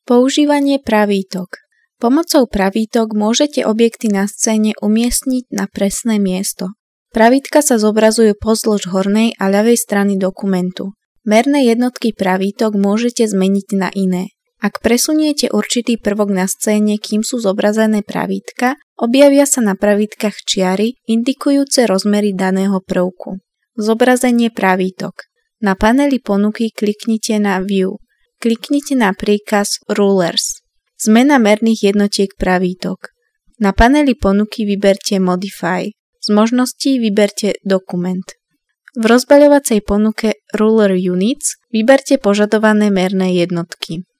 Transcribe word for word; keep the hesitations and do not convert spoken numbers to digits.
Používanie pravítok. Pomocou pravítok môžete objekty na scéne umiestniť na presné miesto. Pravítka sa zobrazujú pozdĺž hornej a ľavej strany dokumentu. Merné jednotky pravítok môžete zmeniť na iné. Ak presuniete určitý prvok na scéne, kým sú zobrazené pravítka, objavia sa na pravítkach čiary indikujúce rozmery daného prvku. Zobrazenie pravítok. Na paneli ponuky kliknite na View. Kliknite na príkaz Rulers. Zmena merných jednotiek pravítok. Na paneli ponuky vyberte Modify. Z možností vyberte Dokument. V rozbaľovacej ponuke Ruler Units vyberte požadované merné jednotky.